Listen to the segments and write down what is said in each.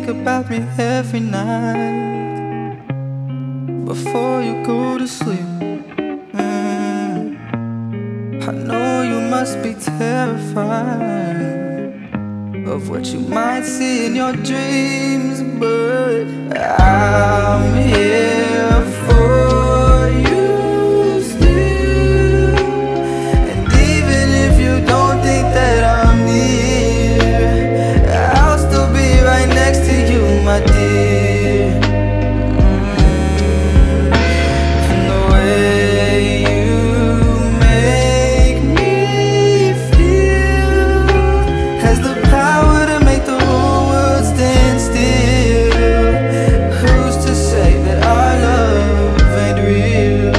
think about me every night before you go to sleep. I know you must be terrified of what you might see in your dreams, but I'm here for you still. And even if you don't think that I'm near, I'll still be right next to you, my dear. And the way you make me feel has the power to make the whole world stand still. Who's to say that our love ain't real?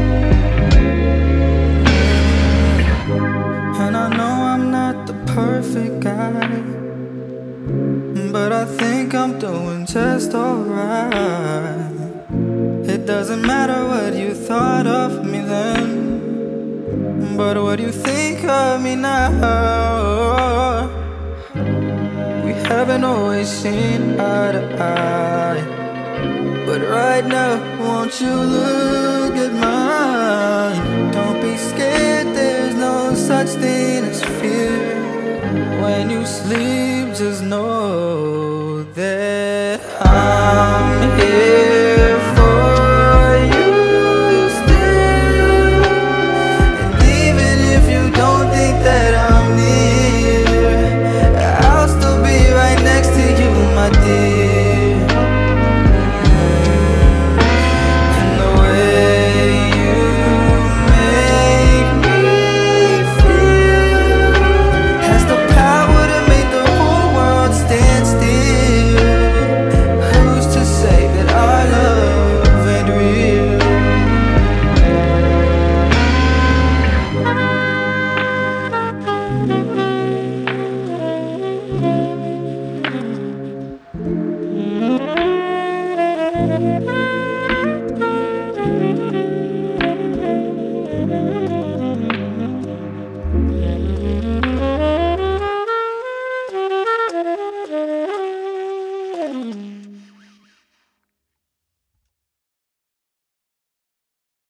And I know I'm not the perfect guy, but I think I'm doing just alright. It doesn't matter what you thought of me then, but what you think of me now. We haven't always seen eye to eye, but right now, won't you look at mine? Don't be scared, there's no such thing as fear. When you sleep, just know that I'm here